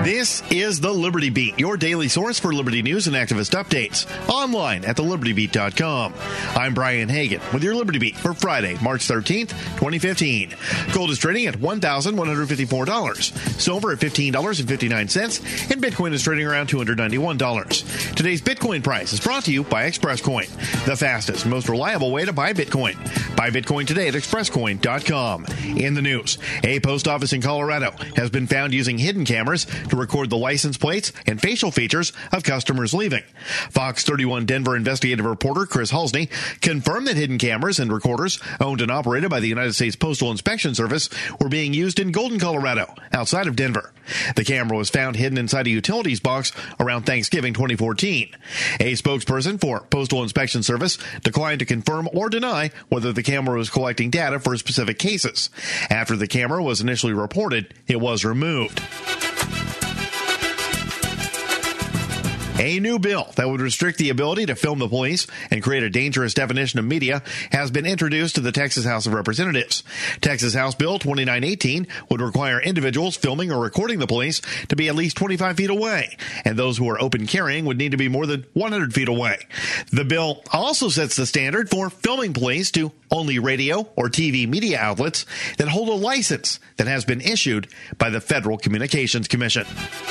This is the Liberty Beat, your daily source for Liberty news and activist updates. Online at thelibertybeat.com. I'm Brian Hagan with your Liberty Beat for Friday, March 13th, 2015. Gold is trading at $1,154. Silver at $15.59. And Bitcoin is trading around $291. Today's Bitcoin price is brought to you by ExpressCoin, the fastest, most reliable way to buy Bitcoin. Buy Bitcoin today at expresscoin.com. In the news, a post office in Colorado has been found using hidden cameras to record the license plates and facial features of customers leaving. Fox 31 Denver investigative reporter Chris Halsney confirmed that hidden cameras and recorders owned and operated by the United States Postal Inspection Service were being used in Golden, Colorado, outside of Denver. The camera was found hidden inside a utilities box around Thanksgiving 2014. A spokesperson for Postal Inspection Service declined to confirm or deny whether the camera was collecting data for specific cases. After the camera was initially reported, it was removed. A new bill that would restrict the ability to film the police and create a dangerous definition of media has been introduced to the Texas House of Representatives. Texas House Bill 2918 would require individuals filming or recording the police to be at least 25 feet away, and those who are open carrying would need to be more than 100 feet away. The bill also sets the standard for filming police to only radio or TV media outlets that hold a license that has been issued by the Federal Communications Commission.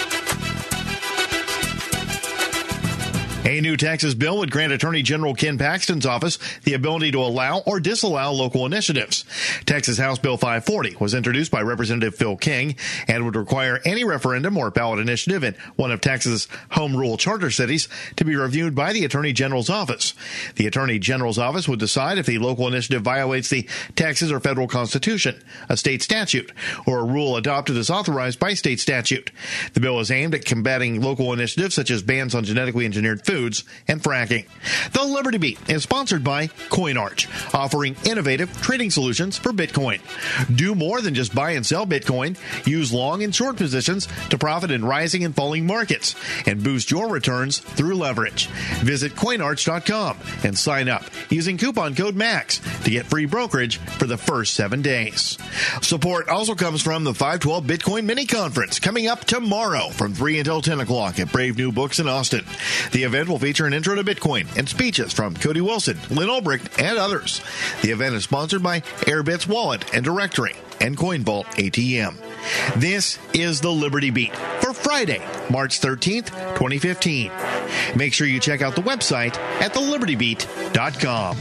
A new Texas bill would grant Attorney General Ken Paxton's office the ability to allow or disallow local initiatives. Texas House Bill 540 was introduced by Representative Phil King and would require any referendum or ballot initiative in one of Texas' home rule charter cities to be reviewed by the Attorney General's office. The Attorney General's office would decide if the local initiative violates the Texas or federal constitution, a state statute, or a rule adopted as authorized by state statute. The bill is aimed at combating local initiatives such as bans on genetically engineered foods and fracking. The Liberty Beat is sponsored by CoinArch, offering innovative trading solutions for Bitcoin. Do more than just buy and sell Bitcoin. Use long and short positions to profit in rising and falling markets and boost your returns through leverage. Visit coinarch.com and sign up using coupon code MAX to get free brokerage for the first 7 days. Support also comes from the 512 Bitcoin Mini Conference coming up tomorrow from 3 until 10 o'clock at Brave New Books in Austin. The event will feature an intro to Bitcoin and speeches from Cody Wilson, Lynn Ulbricht, and others. The event is sponsored by Airbit's Wallet and Directory and CoinVault ATM. This is the Liberty Beat for Friday, March 13th, 2015. Make sure you check out the website at thelibertybeat.com.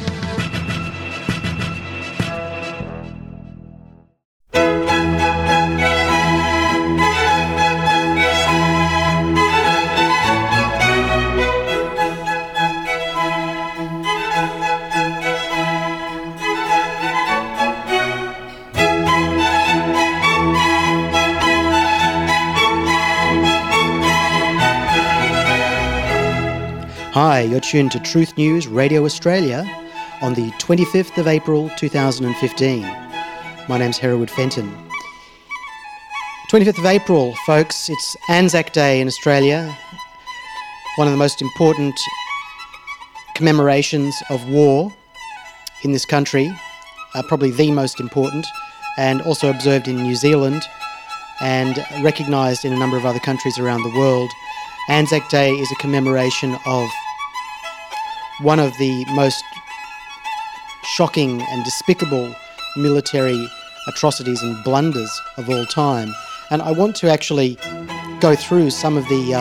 Hi, you're tuned to Truth News Radio Australia on the 25th of April 2015. My name's Hereward Fenton. 25th of April, folks, it's Anzac Day in Australia, one of the most important commemorations of war in this country, probably the most important, and also observed in New Zealand and recognised in a number of other countries around the world. Anzac Day is a commemoration of one of the most shocking and despicable military atrocities and blunders of all time. And I want to actually go through some of the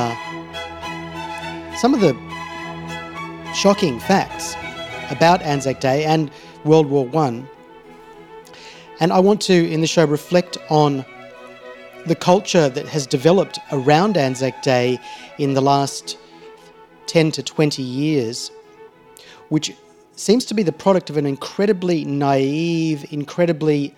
shocking facts about Anzac Day and World War I. And I want to, in the show, reflect on the culture that has developed around Anzac Day in the last 10 to 20 years, which seems to be the product of an incredibly naive, incredibly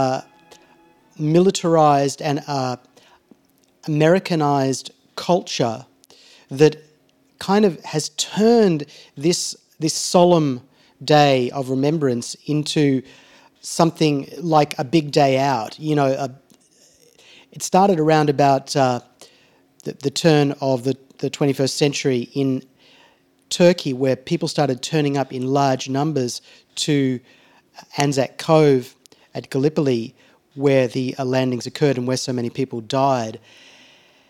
militarized and Americanized culture that kind of has turned this solemn day of remembrance into something like a big day out. You know, it started around about the turn of the 21st century in Turkey, where people started turning up in large numbers to Anzac Cove at Gallipoli, where the landings occurred and where so many people died.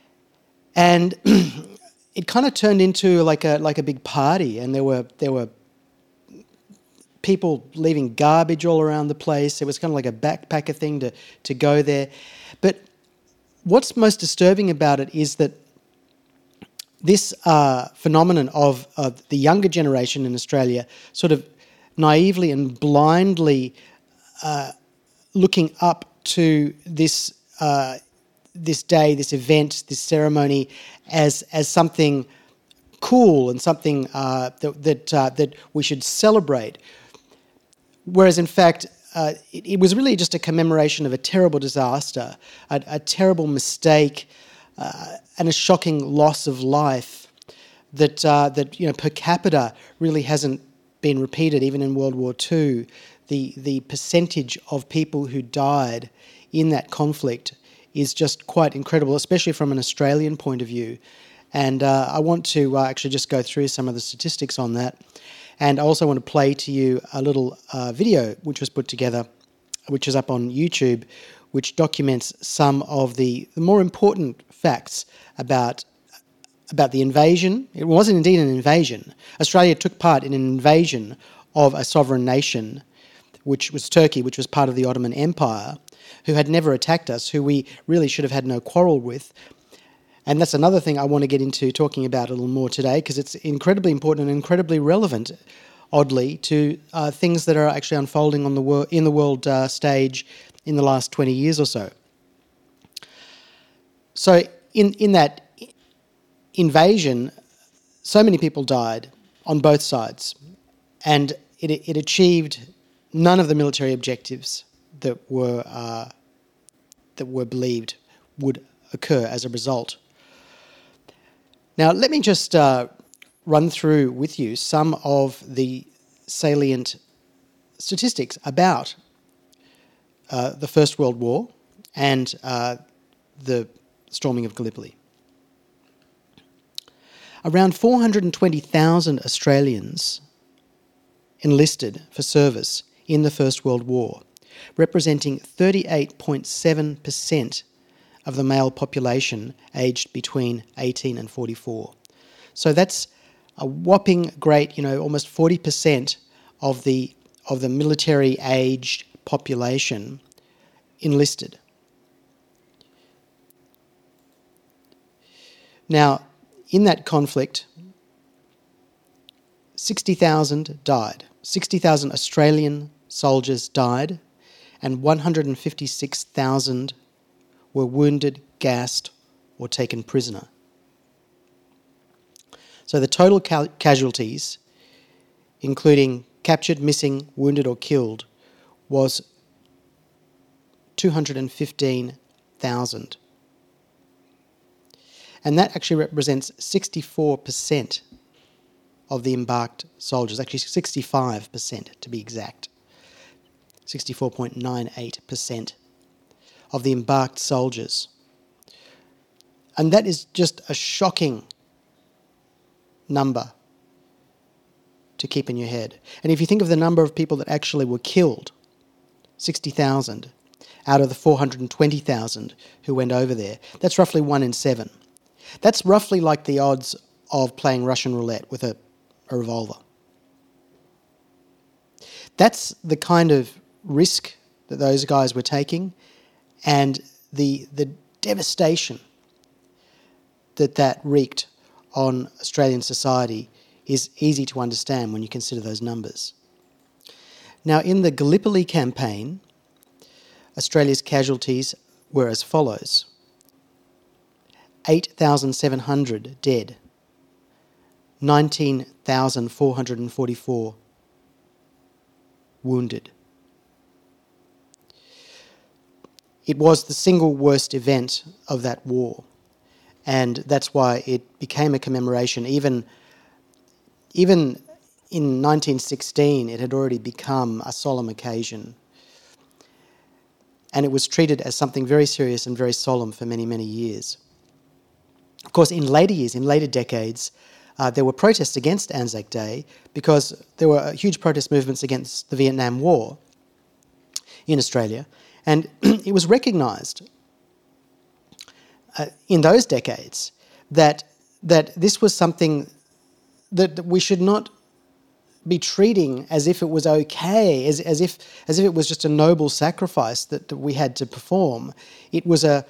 And it kind of turned into like a big party, and there were people leaving garbage all around the place. It was kind of like a backpacker thing to go there. But what's most disturbing about it is that this phenomenon of the younger generation in Australia sort of naively and blindly looking up to this day, this event, this ceremony as something cool and something that we should celebrate. Whereas in fact, it was really just a commemoration of a terrible disaster, a terrible mistake, and a shocking loss of life that per capita really hasn't been repeated even in World War II. The percentage of people who died in that conflict is just quite incredible, especially from an Australian point of view. And I want to actually just go through some of the statistics on that. And I also want to play to you a little video which was put together, which is up on YouTube, which documents some of the more important facts about the invasion. It wasn't indeed an invasion. Australia took part in an invasion of a sovereign nation, which was Turkey, which was part of the Ottoman Empire, who had never attacked us, who we really should have had no quarrel with. And that's another thing I want to get into talking about a little more today, because it's incredibly important and incredibly relevant, oddly, to things that are actually unfolding on in the world stage in the last 20 years or so. So in that invasion, so many people died on both sides, and it achieved none of the military objectives that were believed would occur as a result. Now, let me just run through with you some of the salient statistics about the First World War and the storming of Gallipoli. Around 420,000 Australians enlisted for service in the First World War, representing 38.7% of the male population aged between 18 and 44. So that's a whopping great, almost 40% of the military-aged population enlisted. Now, in that conflict, 60,000 died. 60,000 Australian soldiers died, and 156,000 were wounded, gassed, or taken prisoner. So the total casualties, including captured, missing, wounded, or killed, was 215,000. And that actually represents 64% of the embarked soldiers, actually 65% to be exact. 64.98% of the embarked soldiers. And that is just a shocking number to keep in your head. And if you think of the number of people that actually were killed, 60,000 out of the 420,000 who went over there, that's roughly 1 in 7. That's roughly like the odds of playing Russian roulette with a revolver. That's the kind of risk that those guys were taking, and the devastation that wreaked on Australian society is easy to understand when you consider those numbers. Now, in the Gallipoli campaign, Australia's casualties were as follows: 8,700 dead, 19,444 wounded. It was the single worst event of that war, and that's why it became a commemoration. Even in 1916, it had already become a solemn occasion, and it was treated as something very serious and very solemn for many, many years. Of course, in later decades, there were protests against Anzac Day because there were huge protest movements against the Vietnam War in Australia, and it was recognised in those decades that this was something that we should not be treating as if it was okay, as if it was just a noble sacrifice that we had to perform. It was a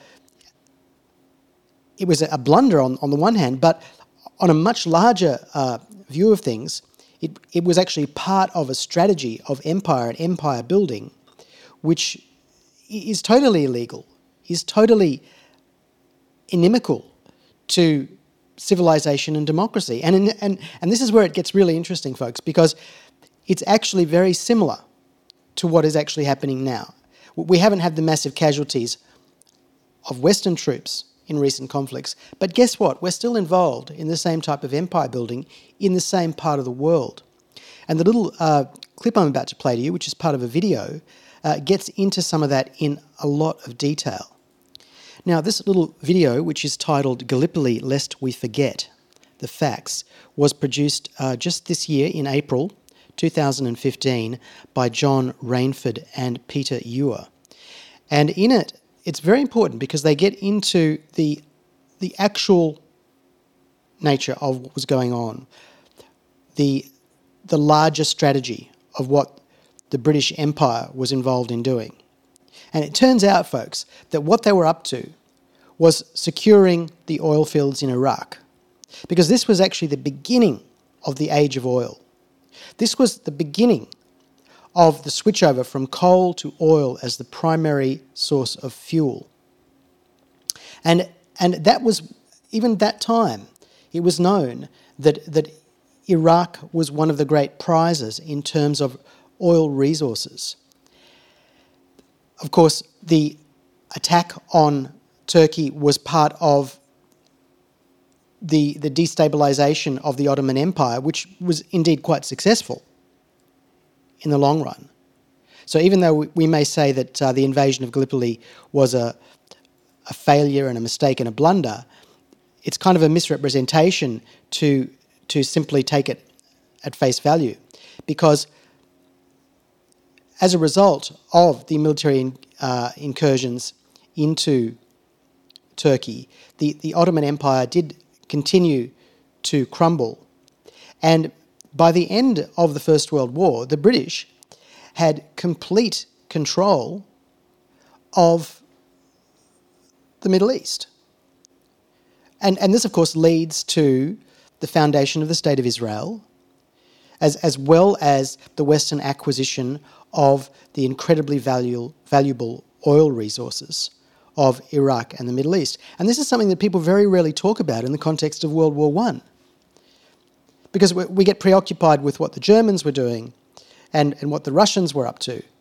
blunder on the one hand, but on a much larger view of things, it was actually part of a strategy of empire and empire building, which is totally illegal, is totally inimical to civilization and democracy. And this is where it gets really interesting, folks, because it's actually very similar to what is actually happening now. We haven't had the massive casualties of Western troops in recent conflicts, but guess what? We're still involved in the same type of empire building in the same part of the world. And the little clip I'm about to play to you, which is part of a video, gets into some of that in a lot of detail. Now, this little video, which is titled Gallipoli Lest We Forget the Facts, was produced just this year in April 2015 by John Rainford and Peter Ewer. And in it, it's very important because they get into the actual nature of what was going on, the larger strategy of what the British Empire was involved in doing. And it turns out, folks, that what they were up to was securing the oil fields in Iraq, because this was actually the beginning of the age of oil. This was the beginning of the switchover from coal to oil as the primary source of fuel. And that was, even that time, it was known that Iraq was one of the great prizes in terms of oil resources. Of course, the attack on Turkey was part of the destabilization of the Ottoman Empire, which was indeed quite successful in the long run. So even though we may say that the invasion of Gallipoli was a failure and a mistake and a blunder, it's kind of a misrepresentation to simply take it at face value, because as a result of the military incursions into Turkey, the Ottoman Empire did continue to crumble. And by the end of the First World War, the British had complete control of the Middle East. And this, of course, leads to the foundation of the State of Israel, as well as the Western acquisition of the incredibly valuable oil resources of Iraq and the Middle East. And this is something that people very rarely talk about in the context of World War I, because we get preoccupied with what the Germans were doing and what the Russians were up to,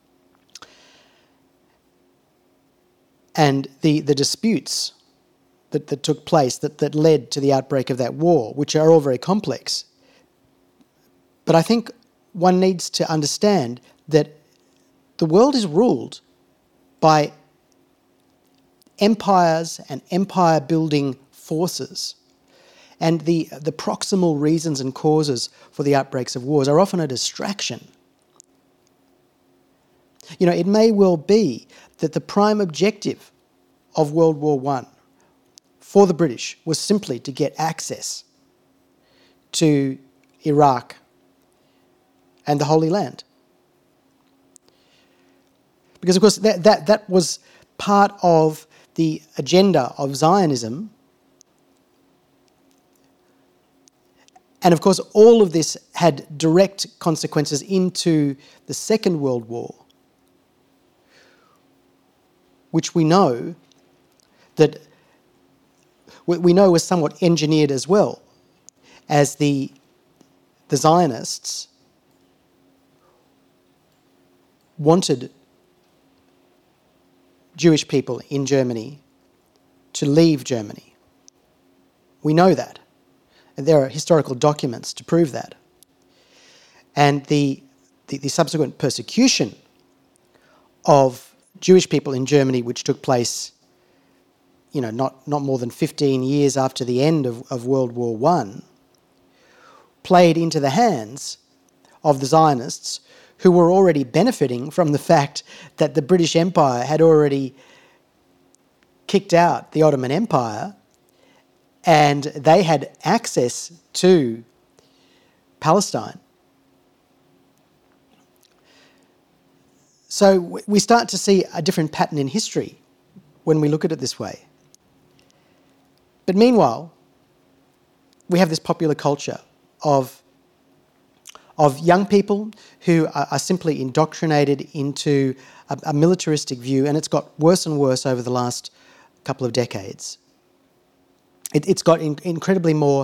and the disputes that took place that led to the outbreak of that war, which are all very complex. But I think one needs to understand that the world is ruled by empires and empire-building forces. And the proximal reasons and causes for the outbreaks of wars are often a distraction. You know, it may well be that the prime objective of World War I for the British was simply to get access to Iraq and the Holy Land. Because, of course, that was part of the agenda of Zionism. And, of course, all of this had direct consequences into the Second World War, which we know was somewhat engineered as well, as the Zionists wanted Jewish people in Germany to leave Germany. We know that. And there are historical documents to prove that. And the subsequent persecution of Jewish people in Germany, which took place, you know, not more than 15 years after the end of World War I, played into the hands of the Zionists, who were already benefiting from the fact that the British Empire had already kicked out the Ottoman Empire and they had access to Palestine. So we start to see a different pattern in history when we look at it this way. But meanwhile, we have this popular culture of young people who are simply indoctrinated into a militaristic view, and it's got worse and worse over the last couple of decades. It's got incredibly more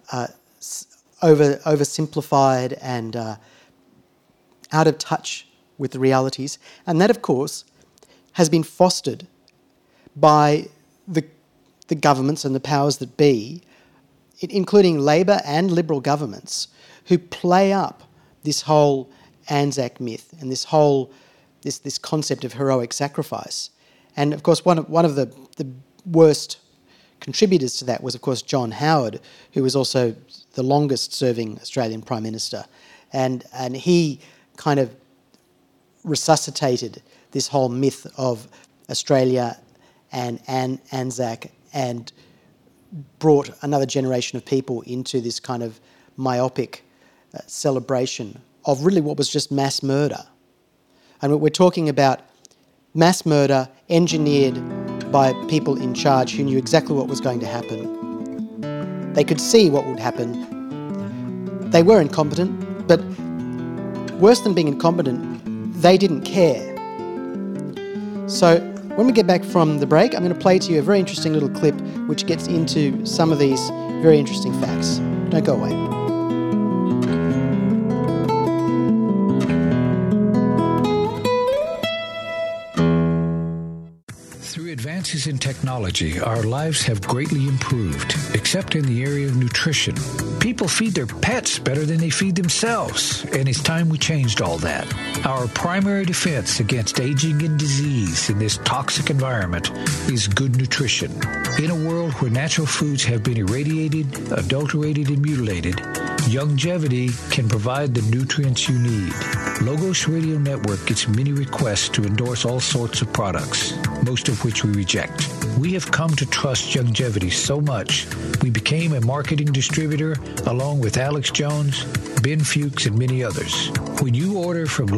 oversimplified and out of touch with the realities, and that, of course, has been fostered by the governments and the powers that be, including Labor and Liberal governments, who play up this whole Anzac myth and this concept of heroic sacrifice. And of course, one of the worst contributors to that was, of course, John Howard, who was also the longest-serving Australian Prime Minister, and he kind of resuscitated this whole myth of Australia and Anzac, and brought another generation of people into this kind of myopic celebration of really what was just mass murder. And we're talking about mass murder engineered by people in charge who knew exactly what was going to happen. They could see what would happen. They were incompetent, but worse than being incompetent, they didn't care. So when we get back from the break, I'm going to play to you a very interesting little clip which gets into some of these very interesting facts. Don't go away. Through advances in technology, our lives have greatly improved, except in the area of nutrition. People feed their pets better than they feed themselves, and it's time we changed all that. Our primary defense against aging and disease in this toxic environment is good nutrition. In a world where natural foods have been irradiated, adulterated, and mutilated, Youngevity can provide the nutrients you need. Logos Radio Network gets many requests to endorse all sorts of products, most of which we reject. We have come to trust Youngevity so much, we became a marketing distributor along with Alex Jones, Ben Fuchs, and many others. When you order from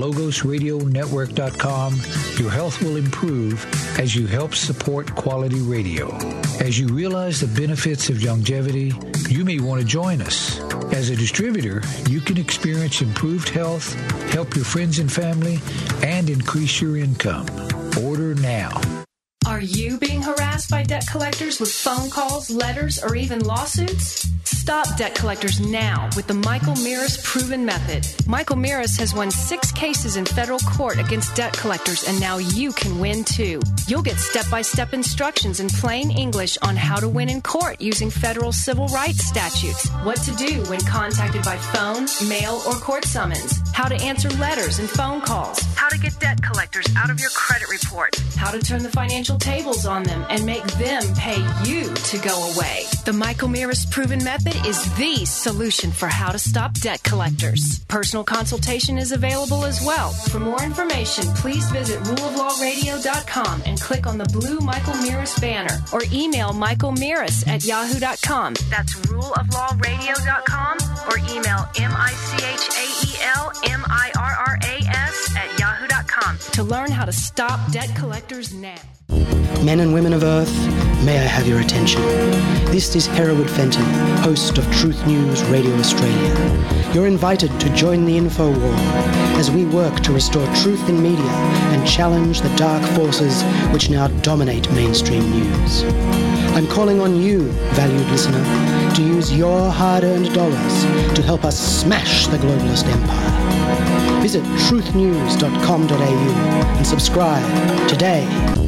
LogosRadioNetwork.com, your health will improve as you help support quality radio. As you realize the benefits of Youngevity, you may want to join us. As a distributor, you can experience improved health, help your friends and family, and increase your income. Order now. Are you being harassed by debt collectors with phone calls, letters, or even lawsuits? Stop debt collectors now with the Michael Mirris Proven Method. Michael Mirris has won 6 cases in federal court against debt collectors, and now you can win too. You'll get step-by-step instructions in plain English on how to win in court using federal civil rights statutes, what to do when contacted by phone, mail, or court summons, how to answer letters and phone calls, how to get debt collectors out of your credit report, how to turn the financial tables on them and make them pay you to go away. The Michael Mirris Proven Method is the solution for how to stop debt collectors. Personal consultation is available as well. For more information, please visit ruleoflawradio.com and click on the blue Michael Mirris banner, or email michaelmirris@yahoo.com. That's ruleoflawradio.com, or email michaelmirras@yahoo.com to learn how to stop debt collectors now. Men and women of Earth, may I have your attention. This is Hereward Fenton, host of Truth News Radio Australia. You're invited to join the info war as we work to restore truth in media and challenge the dark forces which now dominate mainstream news. I'm calling on you, valued listener, to use your hard-earned dollars to help us smash the globalist empire. Visit truthnews.com.au and subscribe today.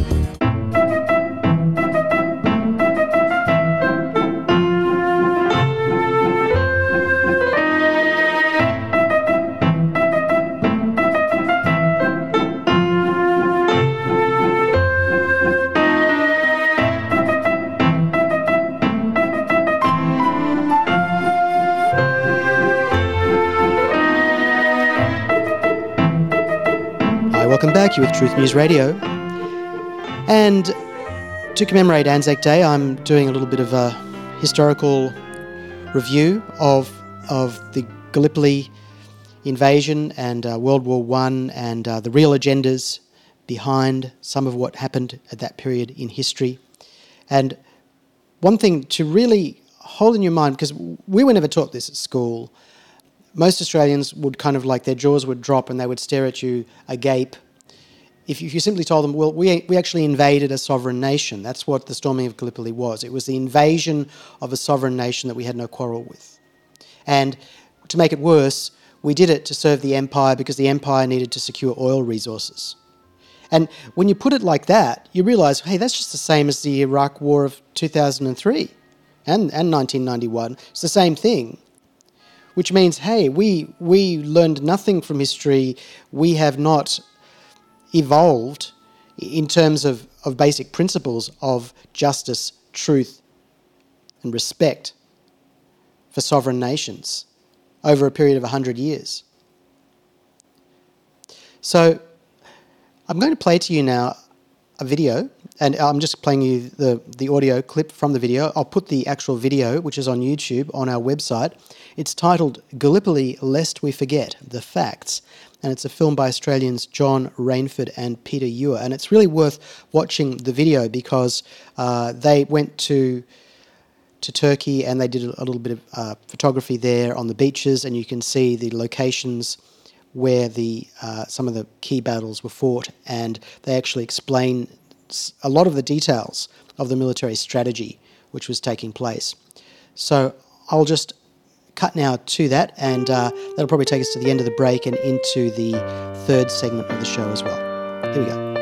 Welcome back. You're with Truth News Radio. And to commemorate Anzac Day, I'm doing a little bit of historical review of the Gallipoli invasion and World War I and the real agendas behind some of what happened at that period in history. And one thing to really hold in your mind, because we were never taught this at school, most Australians would kind of like their jaws would drop and they would stare at you agape if you simply told them, well, we actually invaded a sovereign nation. That's what the storming of Gallipoli was. It was the invasion of a sovereign nation that we had no quarrel with. And to make it worse, we did it to serve the empire because the empire needed to secure oil resources. And when you put it like that, you realise, hey, that's just the same as the Iraq War of 2003 and 1991. It's the same thing, which means, hey, we learned nothing from history. We have not evolved in terms of basic principles of justice, truth, and respect for sovereign nations over a period of 100 years. So I'm going to play to you now a video, and I'm just playing you the audio clip from the video. I'll put the actual video, which is on YouTube, on our website. It's titled Gallipoli Lest We Forget, The Facts, and it's a film by Australians John Rainford and Peter Ewer. And it's really worth watching the video because they went to Turkey and they did a little bit of photography there on the beaches, and you can see the locations where some of the key battles were fought, and they actually explain a lot of the details of the military strategy which was taking place. So I'll just cut now to that, and that'll probably take us to the end of the break and into the third segment of the show as well. Here we go.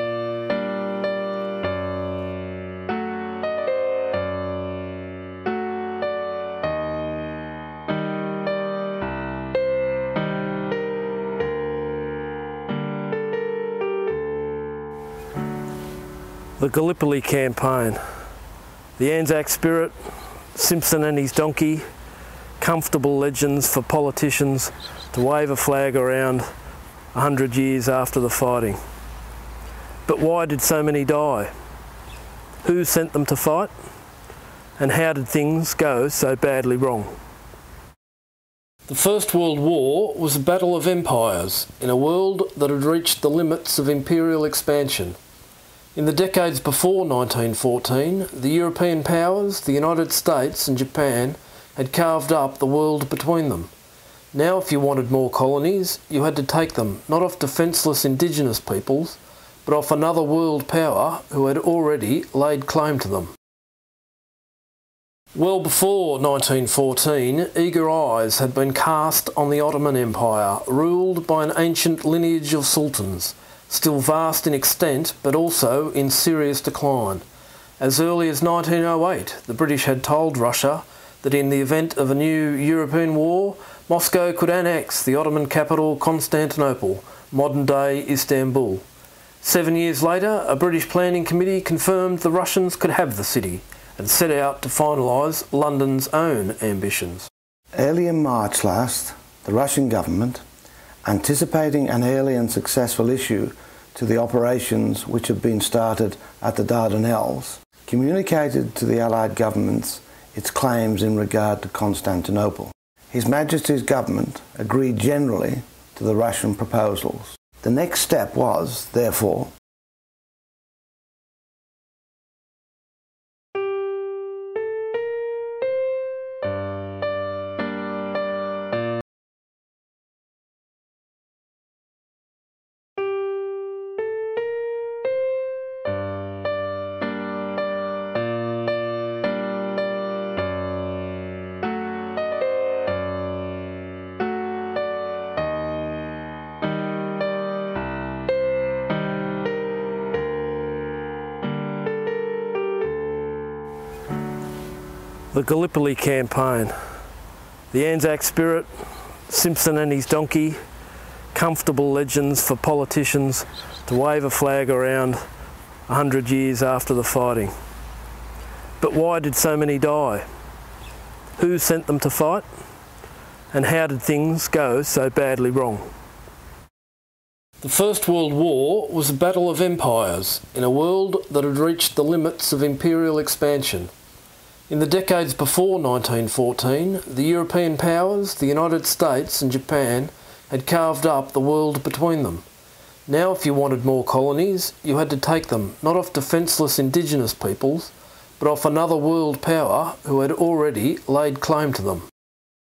The Gallipoli campaign, the Anzac spirit, Simpson and his donkey, comfortable legends for politicians to wave a flag around 100 years after the fighting. But why did so many die? Who sent them to fight? And how did things go so badly wrong? The First World War was a battle of empires in a world that had reached the limits of imperial expansion. In the decades before 1914, the European powers, the United States and Japan, had carved up the world between them. Now if you wanted more colonies, you had to take them not off defenceless indigenous peoples, but off another world power who had already laid claim to them. Well before 1914, eager eyes had been cast on the Ottoman Empire, ruled by an ancient lineage of sultans, still vast in extent but also in serious decline. As early as 1908, the British had told Russia that in the event of a new European war, Moscow could annex the Ottoman capital Constantinople, modern-day Istanbul. 7 years later, a British planning committee confirmed the Russians could have the city and set out to finalise London's own ambitions. Early in March last, the Russian government, anticipating an early and successful issue to the operations which had been started at the Dardanelles, communicated to the Allied governments its claims in regard to Constantinople. His Majesty's government agreed generally to the Russian proposals. The next step was, therefore, the Gallipoli campaign, the Anzac spirit, Simpson and his donkey, comfortable legends for politicians to wave a flag around 100 years after the fighting. But why did so many die? Who sent them to fight? And how did things go so badly wrong? The First World War was a battle of empires in a world that had reached the limits of imperial expansion. In the decades before 1914, the European powers, the United States and Japan, had carved up the world between them. Now if you wanted more colonies, you had to take them not off defenceless indigenous peoples, but off another world power who had already laid claim to them.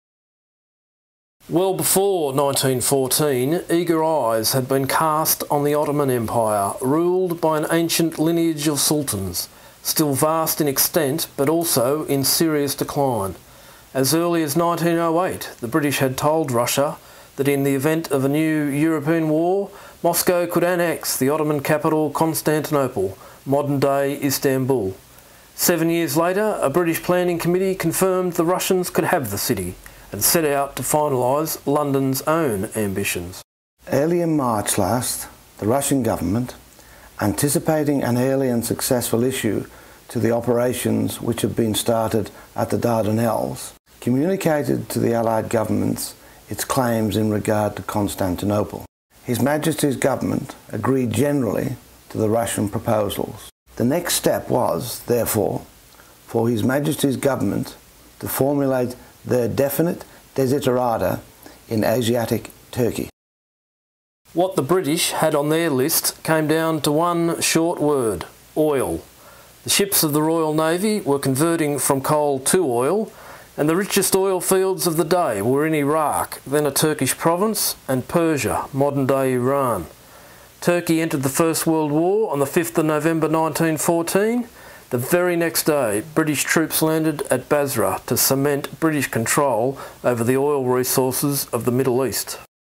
Well before 1914, eager eyes had been cast on the Ottoman Empire, ruled by an ancient lineage of sultans, still vast in extent but also in serious decline. As early as 1908, the British had told Russia that in the event of a new European war, Moscow could annex the Ottoman capital Constantinople, modern-day Istanbul. 7 years later, a British planning committee confirmed the Russians could have the city and set out to finalise London's own ambitions. Early in March last, the Russian government, anticipating an early and successful issue to the operations which had been started at the Dardanelles, communicated to the Allied governments its claims in regard to Constantinople. His Majesty's government agreed generally to the Russian proposals. The next step was, therefore, for His Majesty's government to formulate their definite desiderata in Asiatic Turkey. What the British had on their list came down to one short word: oil. The ships of the Royal Navy were converting from coal to oil, and the richest oil fields of the day were in Iraq, then a Turkish province, and Persia, modern-day Iran. Turkey entered the First World War on the 5th of November 1914. The very next day, British troops landed at Basra to cement British control over the oil resources of the Middle East.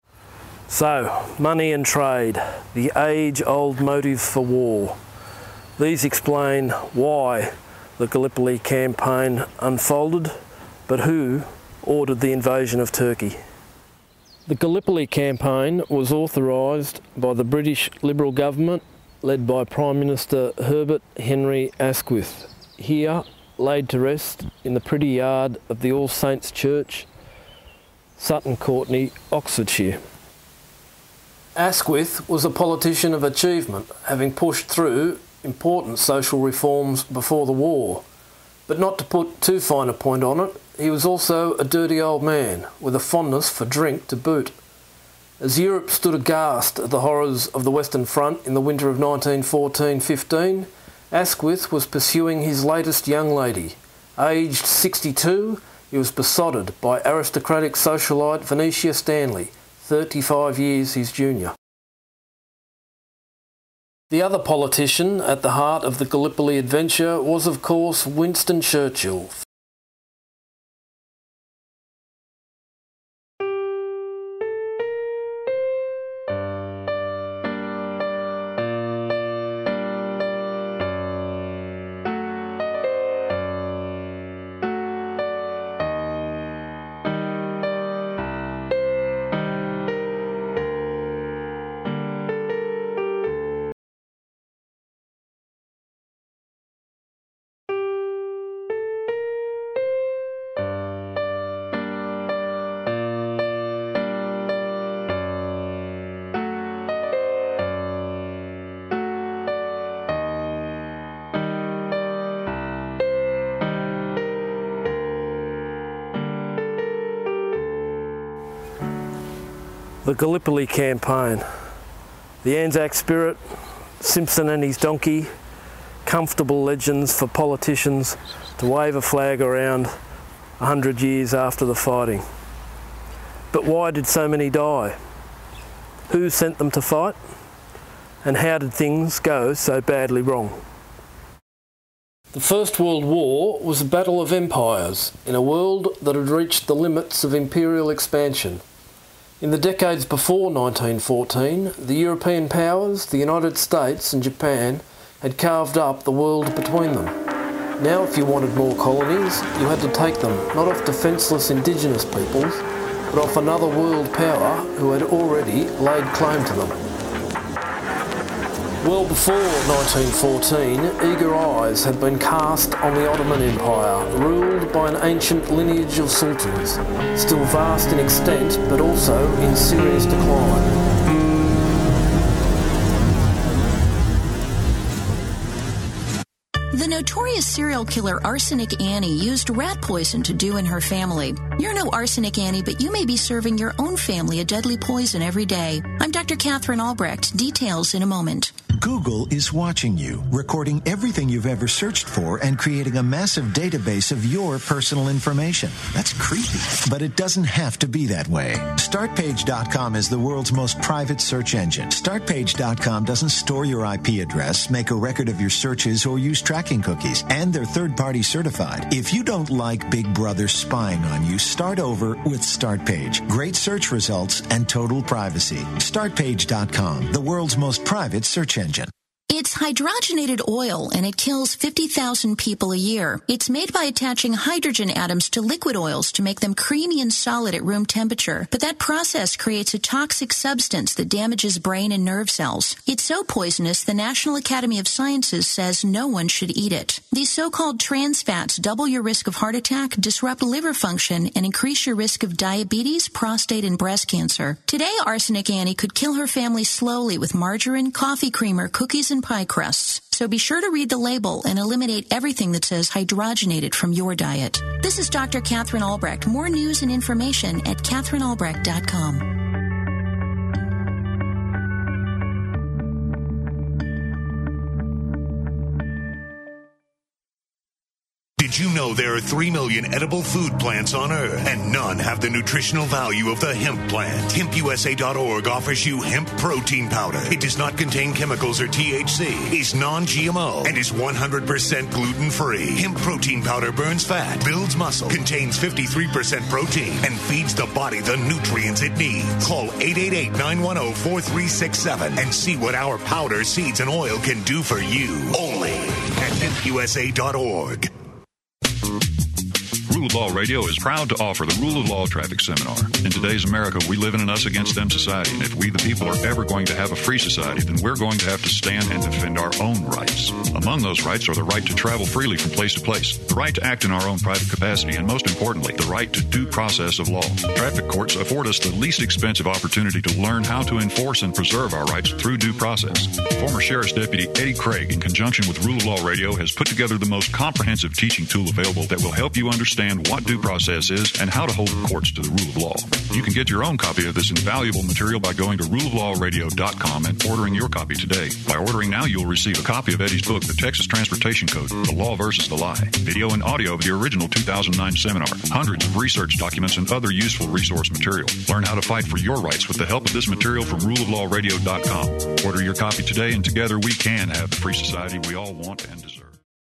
So, money and trade, the age-old motives for war. These explain why the Gallipoli campaign unfolded, but who ordered the invasion of Turkey. The Gallipoli campaign was authorised by the British Liberal government led by Prime Minister Herbert Henry Asquith, here laid to rest in the pretty yard of the All Saints Church, Sutton Courtenay, Oxfordshire. Asquith was a politician of achievement, having pushed through important social reforms before the war. But not to put too fine a point on it, he was also a dirty old man, with a fondness for drink to boot. As Europe stood aghast at the horrors of the Western Front in the winter of 1914-15, Asquith was pursuing his latest young lady. Aged 62, he was besotted by aristocratic socialite Venetia Stanley, 35 years his junior. The other politician at the heart of the Gallipoli adventure was, of course, Winston Churchill. The Gallipoli campaign. The Anzac spirit, Simpson and his donkey, comfortable legends for politicians to wave a flag around 100 years after the fighting. But why did so many die? Who sent them to fight? And how did things go so badly wrong? The First World War was a battle of empires in a world that had reached the limits of imperial expansion. In the decades before 1914, the European powers, the United States and Japan, had carved up the world between them. Now if you wanted more colonies, you had to take them not off defenceless indigenous peoples, but off another world power who had already laid claim to them. Well before 1914, eager eyes had been cast on the Ottoman Empire, ruled by an ancient lineage of sultans, still vast in extent but also in serious decline. The notorious serial killer Arsenic Annie used rat poison to do in her family. You're no Arsenic Annie, but you may be serving your own family a deadly poison every day. I'm Dr. Catherine Albrecht. Details in a moment. Google is watching you, recording everything you've ever searched for and creating a massive database of your personal information. That's creepy, but it doesn't have to be that way. Startpage.com is the world's most private search engine. Startpage.com doesn't store your IP address, make a record of your searches, or use tracking cookies, and they're third-party certified. If you don't like Big Brother spying on you, start over with Startpage. Great search results and total privacy. Startpage.com, the world's most private search engine. It's hydrogenated oil, and it kills 50,000 people a year. It's made by attaching hydrogen atoms to liquid oils to make them creamy and solid at room temperature. But that process creates a toxic substance that damages brain and nerve cells. It's so poisonous, the National Academy of Sciences says no one should eat it. These so-called trans fats double your risk of heart attack, disrupt liver function, and increase your risk of diabetes, prostate, and breast cancer. Today, Arsenic Annie could kill her family slowly with margarine, coffee creamer, cookies, and pie crusts. So be sure to read the label and eliminate everything that says hydrogenated from your diet. This is Dr. Catherine Albrecht. More news and information at catherinealbrecht.com. Did you know there are 3 million edible food plants on Earth, and none have the nutritional value of the hemp plant? HempUSA.org offers you hemp protein powder. It does not contain chemicals or THC, is non-GMO, and is 100% gluten-free. Hemp protein powder burns fat, builds muscle, contains 53% protein, and feeds the body the nutrients it needs. Call 888-910-4367 and see what our powder, seeds, and oil can do for you. Only at HempUSA.org. Rule of Law Radio is proud to offer the Rule of Law Traffic Seminar. In today's America, we live in an us against them society, and if we the people are ever going to have a free society, then we're going to have to stand and defend our own rights. Among those rights are the right to travel freely from place to place, the right to act in our own private capacity, and most importantly, the right to due process of law. Traffic courts afford us the least expensive opportunity to learn how to enforce and preserve our rights through due process. Former Sheriff's Deputy Eddie Craig, in conjunction with Rule of Law Radio, has put together the most comprehensive teaching tool available that will help you understand what due process is and how to hold the courts to the rule of law. You can get your own copy of this invaluable material by going to ruleoflawradio.com and ordering your copy today. By ordering now, you'll receive a copy of Eddie's book, The Texas Transportation Code, The Law versus the Lie, video and audio of the original 2009 seminar, hundreds of research documents, and other useful resource material. Learn how to fight for your rights with the help of this material from ruleoflawradio.com. Order your copy today, and together we can have the free society we all want and deserve.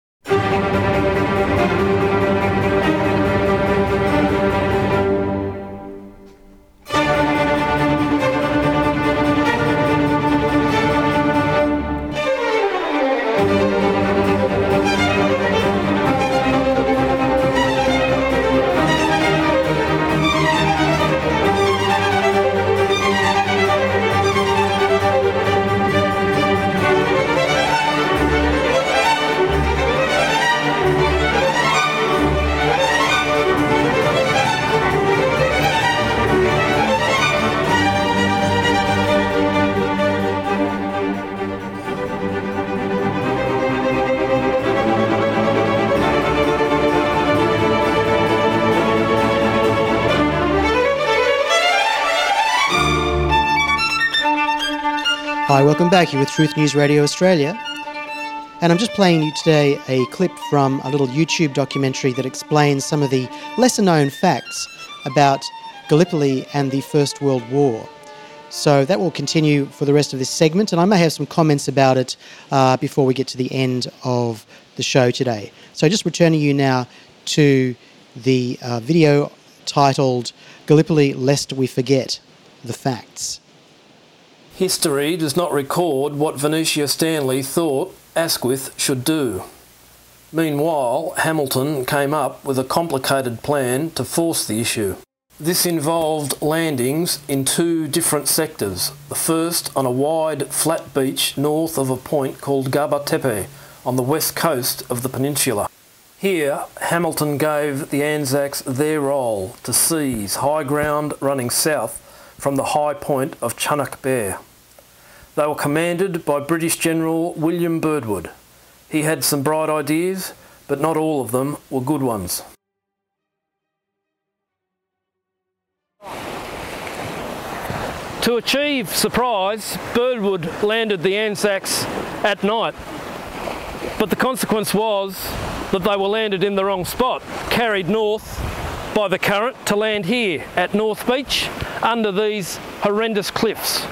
Hi, welcome back. You're with Truth News Radio Australia. And I'm just playing you today a clip from a little YouTube documentary that explains some of the lesser-known facts about Gallipoli and the First World War. So that will continue for the rest of this segment, and I may have some comments about it before we get to the end of the show today. So just returning you now to the video titled Gallipoli Lest We Forget the Facts. History does not record what Venetia Stanley thought Asquith should do. Meanwhile, Hamilton came up with a complicated plan to force the issue. This involved landings in two different sectors. The first on a wide, flat beach north of a point called Gaba Tepe on the west coast of the peninsula. Here, Hamilton gave the Anzacs their role to seize high ground running south from the high point of Chunuk Bair. They were commanded by British General William Birdwood. He had some bright ideas, but not all of them were good ones. To achieve surprise, Birdwood landed the Anzacs at night, but the consequence was that they were landed in the wrong spot, carried north by the current to land here at North Beach under these horrendous cliffs.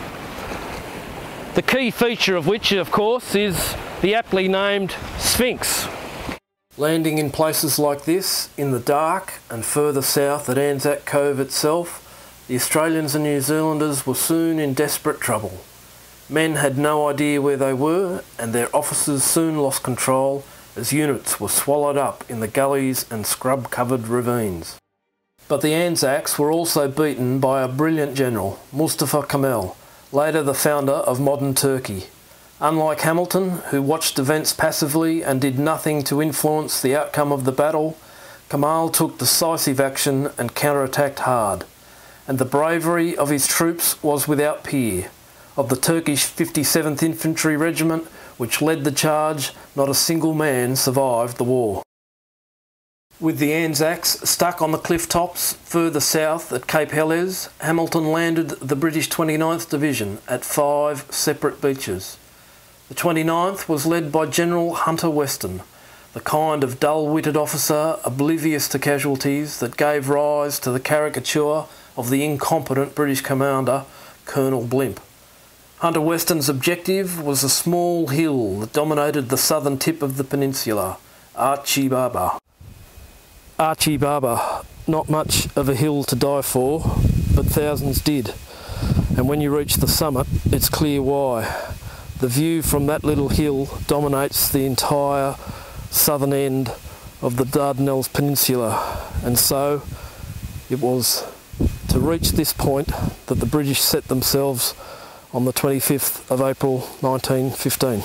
The key feature of which, of course, is the aptly named Sphinx. Landing in places like this, in the dark and further south at Anzac Cove itself, the Australians and New Zealanders were soon in desperate trouble. Men had no idea where they were, and their officers soon lost control as units were swallowed up in the gullies and scrub-covered ravines. But the Anzacs were also beaten by a brilliant general, Mustafa Kemal, later the founder of modern Turkey. Unlike Hamilton, who watched events passively and did nothing to influence the outcome of the battle, Kemal took decisive action and counterattacked hard. And the bravery of his troops was without peer. Of the Turkish 57th Infantry Regiment, which led the charge, not a single man survived the war. With the Anzacs stuck on the cliff tops further south at Cape Helles, Hamilton landed the British 29th Division at 5 separate beaches. The 29th was led by General Hunter Weston, the kind of dull-witted officer oblivious to casualties that gave rise to the caricature of the incompetent British commander, Colonel Blimp. Hunter Weston's objective was a small hill that dominated the southern tip of the peninsula, Achi Baba. Achi Baba, not much of a hill to die for, but thousands did. And when you reach the summit, it's clear why. The view from that little hill dominates the entire southern end of the Dardanelles Peninsula, and so it was to reach this point that the British set themselves on the 25th of April 1915.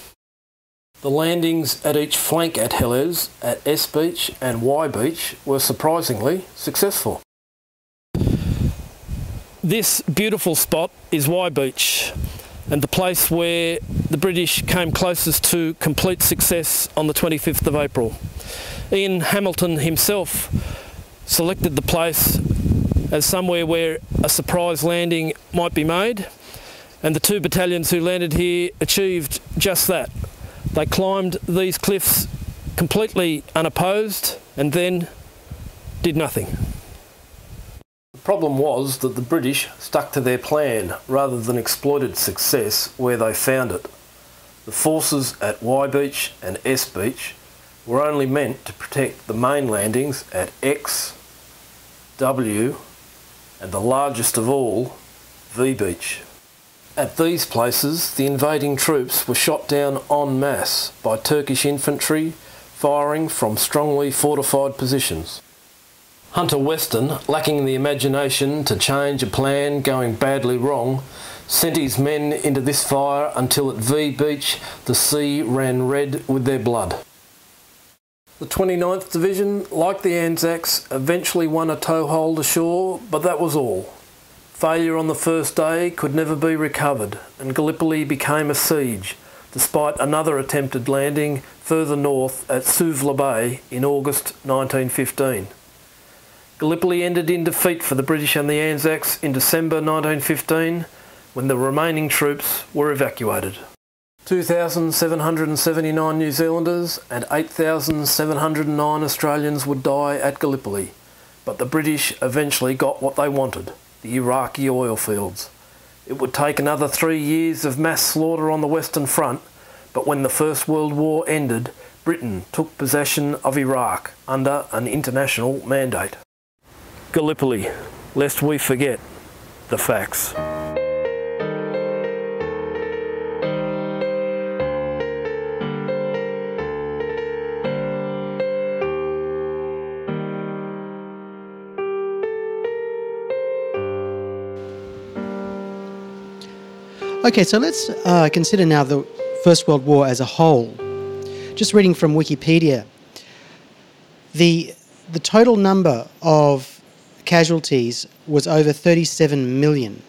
The landings at each flank at Helles, at S Beach and Y Beach were surprisingly successful. This beautiful spot is Y Beach, and the place where the British came closest to complete success on the 25th of April. Ian Hamilton himself selected the place as somewhere where a surprise landing might be made, and the 2 battalions who landed here achieved just that. They climbed these cliffs completely unopposed and then did nothing. The problem was that the British stuck to their plan rather than exploited success where they found it. The forces at Y Beach and S Beach were only meant to protect the main landings at X, W, and the largest of all, V Beach. At these places, the invading troops were shot down en masse by Turkish infantry firing from strongly fortified positions. Hunter Weston, lacking the imagination to change a plan going badly wrong, sent his men into this fire until at V Beach the sea ran red with their blood. The 29th Division, like the Anzacs, eventually won a toehold ashore, but that was all. Failure on the first day could never be recovered, and Gallipoli became a siege, despite another attempted landing further north at Suvla Bay in August 1915. Gallipoli ended in defeat for the British and the Anzacs in December 1915, when the remaining troops were evacuated. 2,779 New Zealanders and 8,709 Australians would die at Gallipoli, but the British eventually got what they wanted, the Iraqi oil fields. It would take another 3 years of mass slaughter on the Western Front, but when the First World War ended, Britain took possession of Iraq under an international mandate. Gallipoli, lest we forget the facts. Okay, so let's consider now the First World War as a whole. Just reading from Wikipedia, the total number of casualties was over 37 million.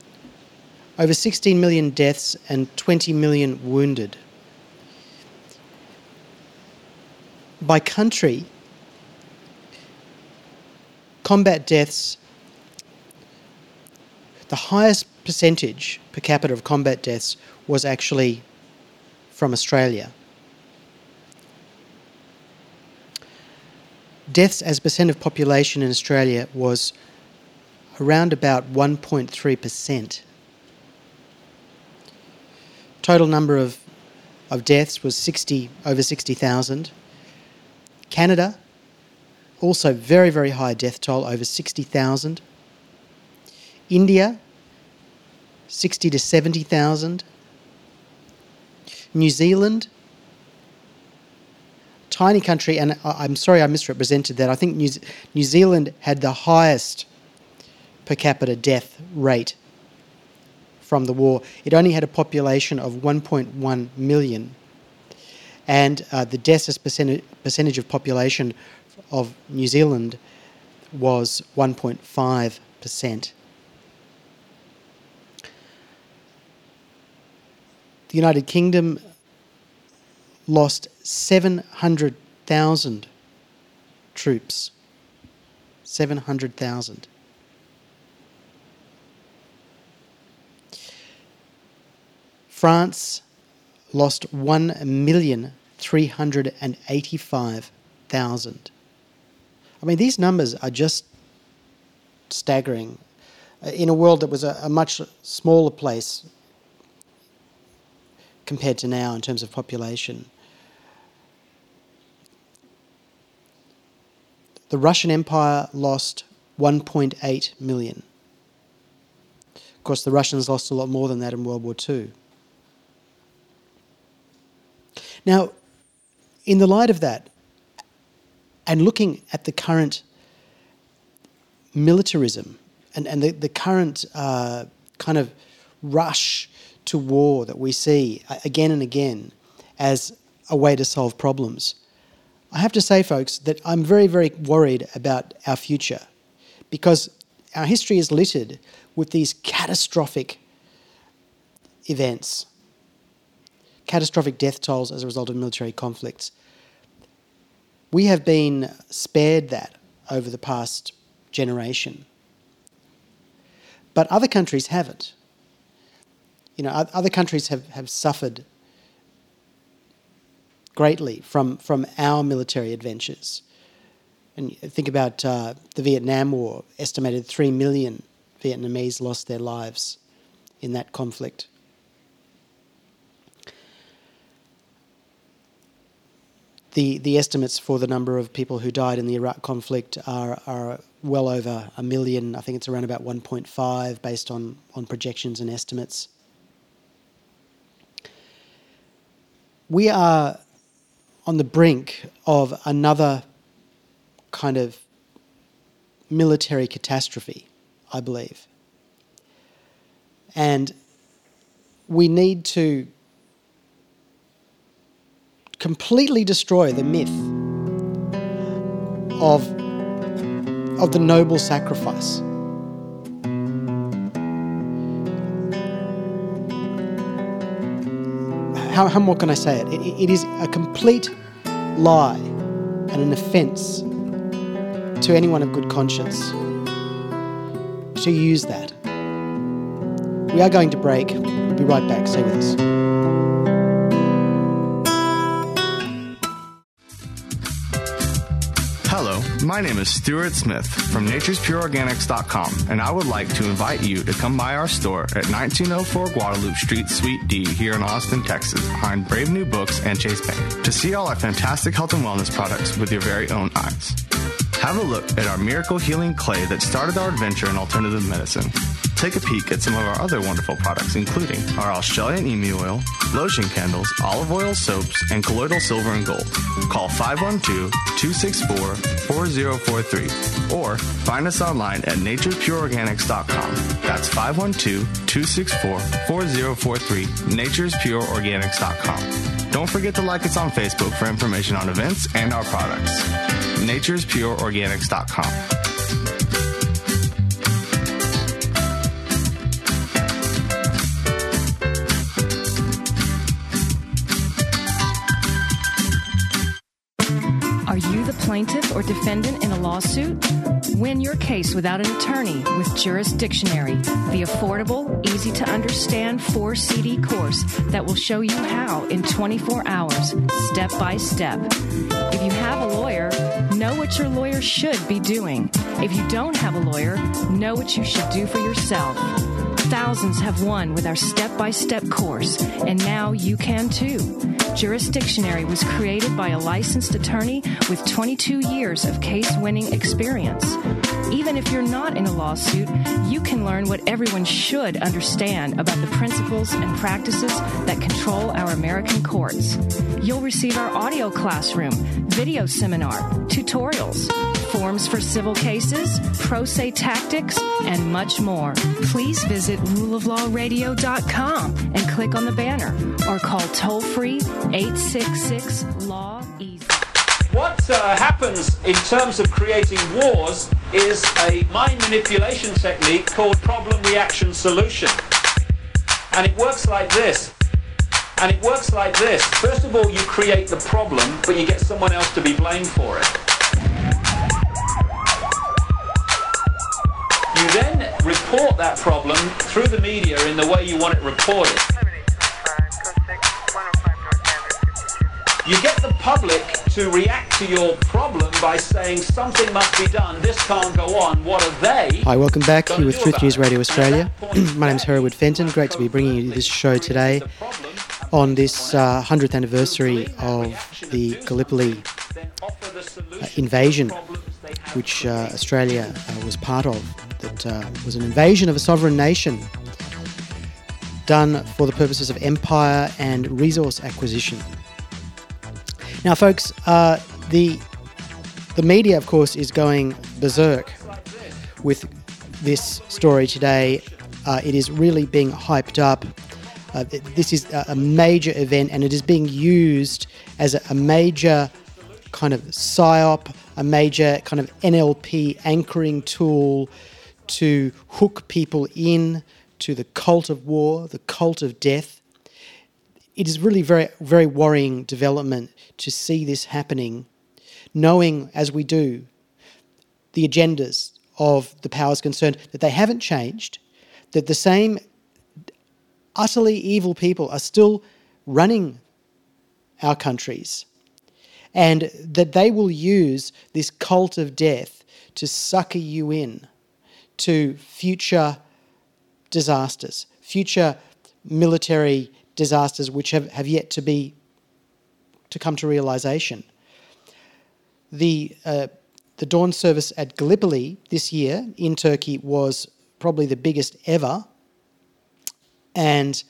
Over 16 million deaths and 20 million wounded. by country, combat deaths, the highest percentage per capita of combat deaths was actually from Australia. Deaths as percent of population in Australia was around about 1.3%. Total number of deaths was over 60,000. Canada, also very, very high death toll, over 60,000. India, 60 to 70,000. New Zealand, tiny country, and I'm sorry I misrepresented that. I think New Zealand had the highest per capita death rate from the war. It only had a population of 1.1 million, and the deaths as percentage of population of New Zealand was 1.5%. The United Kingdom lost 700,000 troops. 700,000. France lost 1,385,000. I mean, these numbers are just staggering. In a world that was a much smaller place compared to now in terms of population. The Russian Empire lost 1.8 million. Of course, the Russians lost a lot more than that in World War II. Now, in the light of that, and looking at the current militarism and the current kind of rush to war that we see again and again as a way to solve problems, I have to say, folks, that I'm very, very worried about our future, because our history is littered with these catastrophic events, catastrophic death tolls as a result of military conflicts. We have been spared that over the past generation, but other countries haven't. You know, other countries have suffered greatly from our military adventures. And think about the Vietnam War. Estimated 3 million Vietnamese lost their lives in that conflict. The estimates for the number of people who died in the Iraq conflict are well over 1 million. I think it's around about 1.5 based on projections and estimates. We are on the brink of another kind of military catastrophe, I believe. And we need to completely destroy the myth of the noble sacrifice. How more can I say it? It is a complete lie and an offence to anyone of good conscience to use that. We are going to break. We'll be right back. Stay with us. Hello, my name is Stuart Smith from naturespureorganics.com, and I would like to invite you to come by our store at 1904 Guadalupe Street, Suite D, here in Austin, Texas, behind Brave New Books and Chase Bank, to see all our fantastic health and wellness products with your very own eyes. Have a look at our miracle healing clay that started our adventure in alternative medicine. Take a peek at some of our other wonderful products, including our Australian emu oil, lotion candles, olive oil soaps, and colloidal silver and gold. Call 512-264-4043 or find us online at naturespureorganics.com. That's 512-264-4043, naturespureorganics.com. Don't forget to like us on Facebook for information on events and our products. naturespureorganics.com. you the plaintiff or defendant in a lawsuit? Win your case without an attorney with Juris Dictionary, the affordable, easy-to-understand 4-CD course that will show you how in 24 hours, step by step. If you have a lawyer, know what your lawyer should be doing. If you don't have a lawyer, know what you should do for yourself. Thousands have won with our step-by-step course, and now you can too. Juris Dictionary was created by a licensed attorney with 22 years of case-winning experience. Even if you're not in a lawsuit, you can learn what everyone should understand about the principles and practices that control our American courts. You'll receive our audio classroom, video seminar, tutorials, forms for civil cases, pro se tactics, and much more. Please visit ruleoflawradio.com and click on the banner or call toll-free 866-LAW-EASY. What happens in terms of creating wars is a mind manipulation technique called problem reaction solution. And it works like this. First of all, you create the problem, but you get someone else to be blamed for it. You then report that problem through the media in the way you want it reported. You get the public to react to your problem by saying something must be done, this can't go on, what are they? Hi, welcome back here with Truth News Radio Australia. My name's Hereward Fenton. Great to be bringing you this show today on this 100th anniversary of the Gallipoli invasion, which Australia was part of. That was an invasion of a sovereign nation done for the purposes of empire and resource acquisition. Now, folks, the media, of course, is going berserk with this story today. It is really being hyped up. This is a major event, and it is being used as a major kind of psyop, a major kind of NLP anchoring tool to hook people in to the cult of war, the cult of death. It is really very, very worrying development to see this happening, knowing, as we do, the agendas of the powers concerned, that they haven't changed, that the same utterly evil people are still running our countries, and that they will use this cult of death to sucker you in to future disasters, future military disasters which have yet to come to realisation. The dawn service at Gallipoli this year in Turkey was probably the biggest ever, and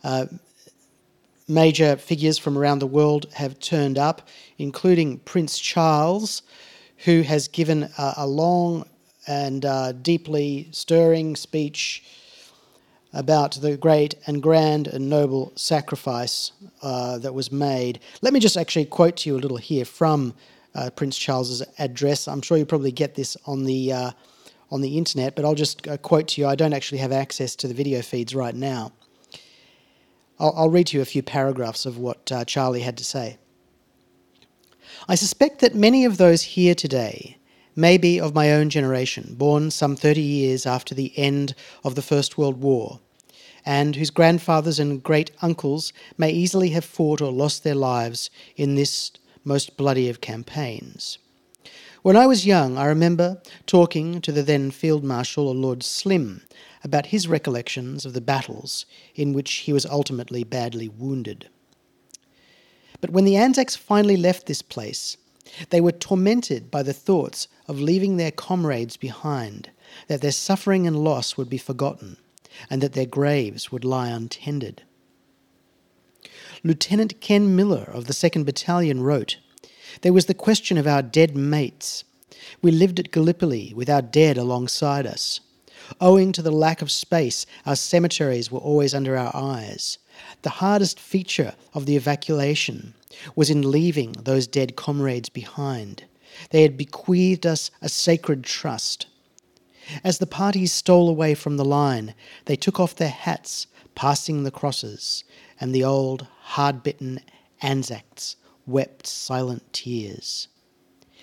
major figures from around the world have turned up, including Prince Charles, who has given a long and deeply stirring speech about the great and grand and noble sacrifice that was made. Let me just actually quote to you a little here from Prince Charles's address. I'm sure you probably get this on the internet, but I'll just quote to you. I don't actually have access to the video feeds right now. I'll read to you a few paragraphs of what Charlie had to say. I suspect that many of those here today may be of my own generation, born some 30 years after the end of the First World War, and whose grandfathers and great-uncles may easily have fought or lost their lives in this most bloody of campaigns. When I was young, I remember talking to the then Field Marshal, Lord Slim, about his recollections of the battles in which he was ultimately badly wounded. But when the Anzacs finally left this place, they were tormented by the thoughts of leaving their comrades behind, that their suffering and loss would be forgotten, and that their graves would lie untended. Lieutenant Ken Miller of the 2nd Battalion wrote, "There was the question of our dead mates. We lived at Gallipoli with our dead alongside us. Owing to the lack of space, our cemeteries were always under our eyes. The hardest feature of the evacuation was in leaving those dead comrades behind. They had bequeathed us a sacred trust. As the parties stole away from the line, they took off their hats, passing the crosses, and the old, hard-bitten Anzacs wept silent tears.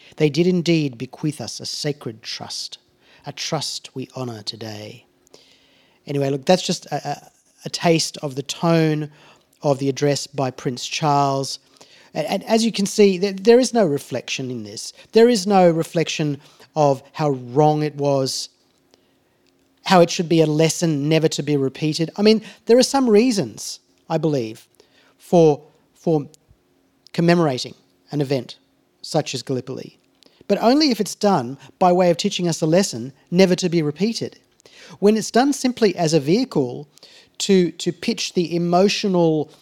They did indeed bequeath us a sacred trust, a trust we honour today. Anyway, look, that's just a taste of the tone of the address by Prince Charles. And as you can see, there is no reflection in this. There is no reflection of how wrong it was, how it should be a lesson never to be repeated. I mean, there are some reasons, I believe, for commemorating an event such as Gallipoli, but only if it's done by way of teaching us a lesson never to be repeated. When it's done simply as a vehicle to pitch the emotional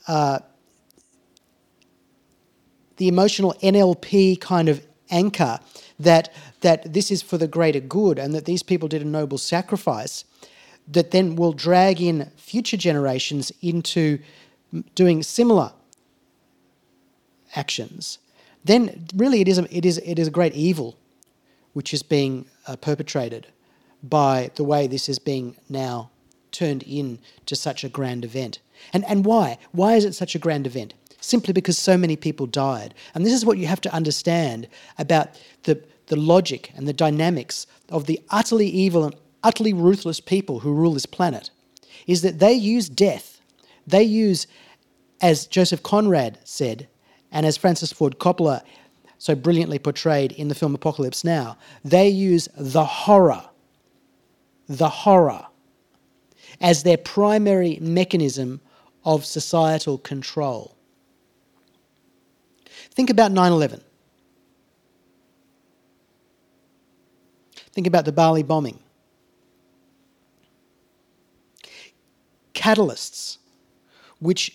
NLP kind of anchor that this is for the greater good and that these people did a noble sacrifice, that then will drag in future generations into doing similar actions, then really it is a great evil which is being perpetrated by the way this is being now turned into such a grand event. And why? Why is it such a grand event? Simply because so many people died. And this is what you have to understand about the logic and the dynamics of the utterly evil and utterly ruthless people who rule this planet, is that they use death. They use, as Joseph Conrad said, and as Francis Ford Coppola so brilliantly portrayed in the film Apocalypse Now, they use the horror as their primary mechanism of societal control. Think about 9/11. Think about the Bali bombing. Catalysts which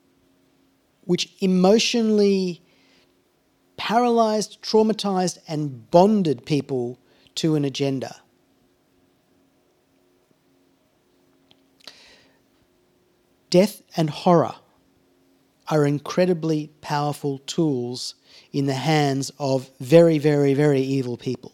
emotionally paralysed, traumatised and bonded people to an agenda. Death and horror are incredibly powerful tools in the hands of very, very, very evil people.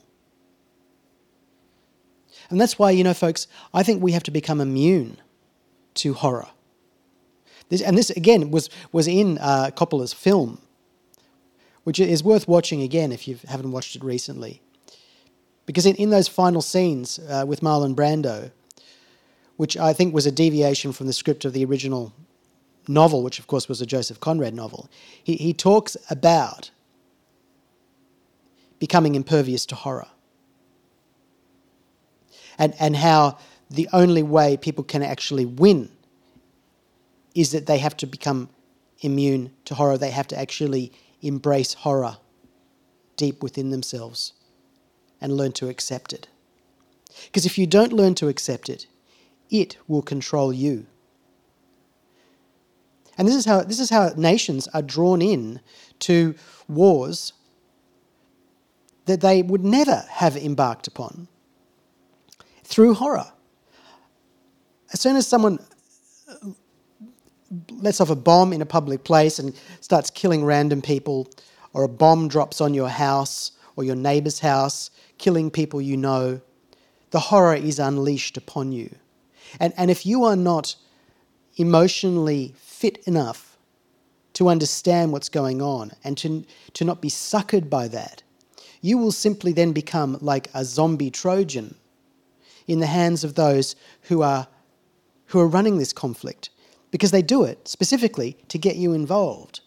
And that's why, folks, I think we have to become immune to horror. This again, was in Coppola's film, which is worth watching again if you haven't watched it recently. Because in those final scenes with Marlon Brando, which I think was a deviation from the script of the original novel, which of course was a Joseph Conrad novel, he talks about becoming impervious to horror. And how the only way people can actually win is that they have to become immune to horror. They have to actually embrace horror deep within themselves and learn to accept it. Because if you don't learn to accept it, it will control you. And this is how nations are drawn in to wars that they would never have embarked upon, through horror. As soon as someone lets off a bomb in a public place and starts killing random people, or a bomb drops on your house or your neighbour's house, killing people you know, the horror is unleashed upon you. And if you are not emotionally fit enough to understand what's going on and to not be suckered by that, you will simply then become like a zombie Trojan in the hands of those who are running this conflict, because they do it specifically to get you involved.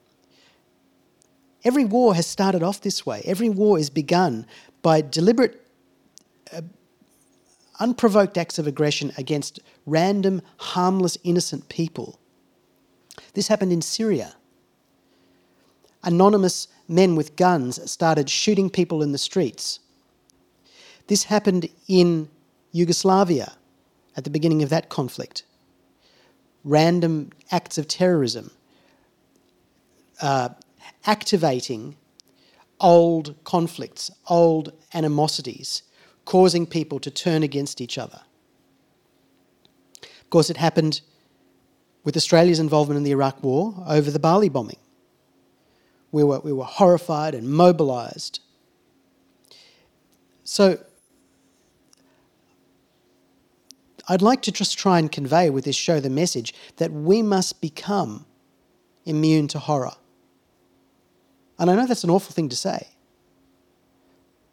Every war has started off this way. Every war is begun by deliberate, unprovoked acts of aggression against random, harmless, innocent people. This happened in Syria. Anonymous men with guns started shooting people in the streets. This happened in Yugoslavia at the beginning of that conflict. Random acts of terrorism, activating old conflicts, old animosities, causing people to turn against each other. Of course, it happened with Australia's involvement in the Iraq War over the Bali bombing. We were horrified and mobilised. So I'd like to just try and convey with this show the message that we must become immune to horror. And I know that's an awful thing to say,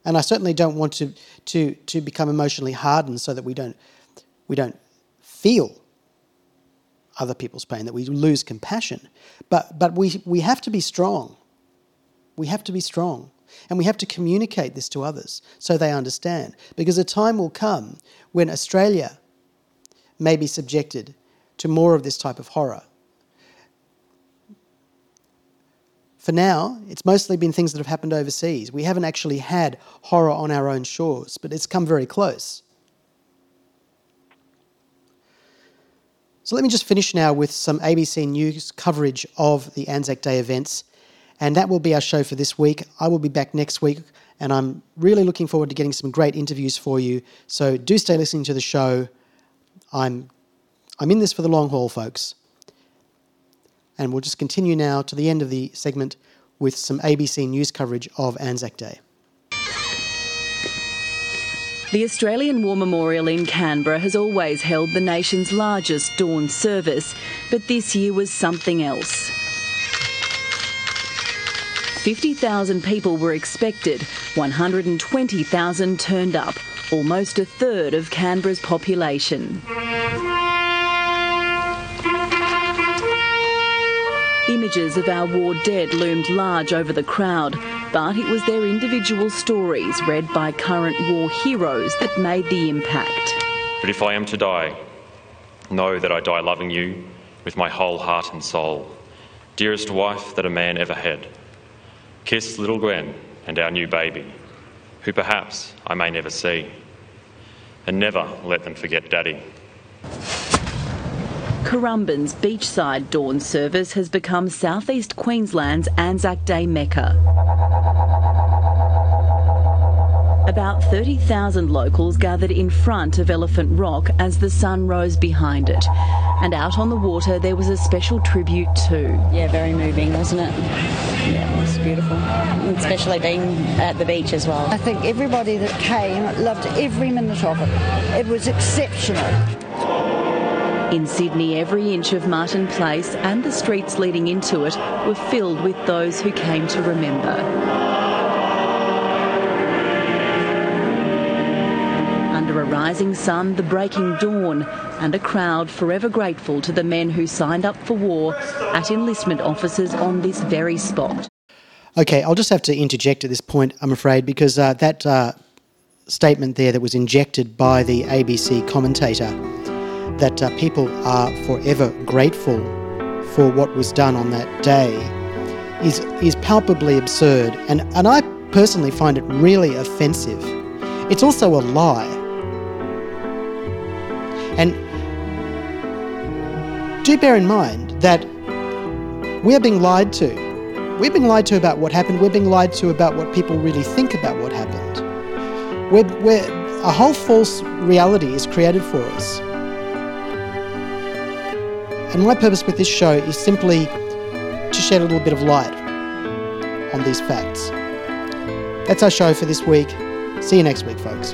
And I certainly don't want to become emotionally hardened so that we don't feel other people's pain, that we lose compassion. But we have to be strong. We have to be strong. And we have to communicate this to others so they understand. Because a time will come when Australia may be subjected to more of this type of horror. For now, it's mostly been things that have happened overseas. We haven't actually had horror on our own shores, but it's come very close. So let me just finish now with some ABC News coverage of the Anzac Day events, and that will be our show for this week. I will be back next week, and I'm really looking forward to getting some great interviews for you, so do stay listening to the show. I'm in this for the long haul, folks. And we'll just continue now to the end of the segment with some ABC News coverage of Anzac Day. The Australian War Memorial in Canberra has always held the nation's largest dawn service, but this year was something else. 50,000 people were expected, 120,000 turned up, almost a third of Canberra's population. Images of our war dead loomed large over the crowd, but it was their individual stories read by current war heroes that made the impact. But if I am to die, know that I die loving you with my whole heart and soul, dearest wife that a man ever had. Kiss little Gwen and our new baby, who perhaps I may never see, and never let them forget Daddy. Currumbin's beachside dawn service has become southeast Queensland's Anzac Day mecca. About 30,000 locals gathered in front of Elephant Rock as the sun rose behind it. And out on the water there was a special tribute too. Yeah, very moving, wasn't it? Yeah, it was beautiful. Especially being at the beach as well. I think everybody that came loved every minute of it. It was exceptional. In Sydney, every inch of Martin Place and the streets leading into it were filled with those who came to remember. Under a rising sun, the breaking dawn, and a crowd forever grateful to the men who signed up for war at enlistment offices on this very spot. Okay, I'll just have to interject at this point, I'm afraid, because that statement there that was injected by the ABC commentator, that people are forever grateful for what was done on that day, is palpably absurd, and I personally find it really offensive. It's also a lie. And do bear in mind that we are being lied to. We're being lied to about what happened. We're being lied to about what people really think about what happened. A whole false reality is created for us. And my purpose with this show is simply to shed a little bit of light on these facts. That's our show for this week. See you next week, folks.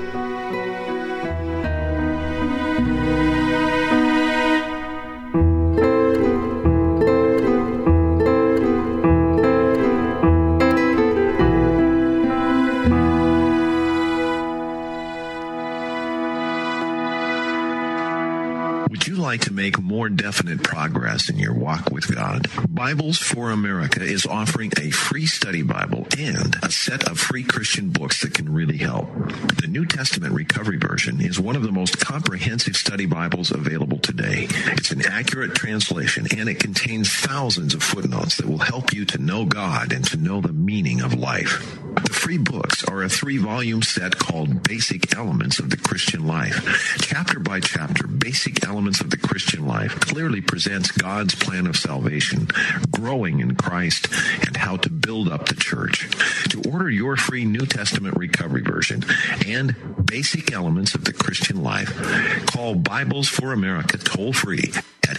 To make more definite progress in your walk with God, Bibles for America is offering a free study Bible and a set of free Christian books that can really help. The New Testament Recovery Version is one of the most comprehensive study Bibles available today. It's an accurate translation, and it contains thousands of footnotes that will help you to know God and to know the meaning of life. The free books are a 3-volume set called Basic Elements of the Christian Life. Chapter by chapter, Basic Elements of the Christian Life clearly presents God's plan of salvation, growing in Christ, and how to build up the church. To order your free New Testament Recovery Version and Basic Elements of the Christian Life, call Bibles for America toll-free at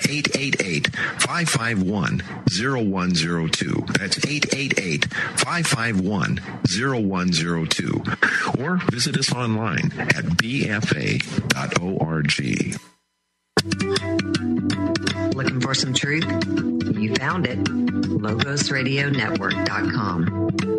888-551-0102. That's 888-551-0102. Or visit us online at bfa.org. Looking for some truth? You found it. LogosRadioNetwork.com.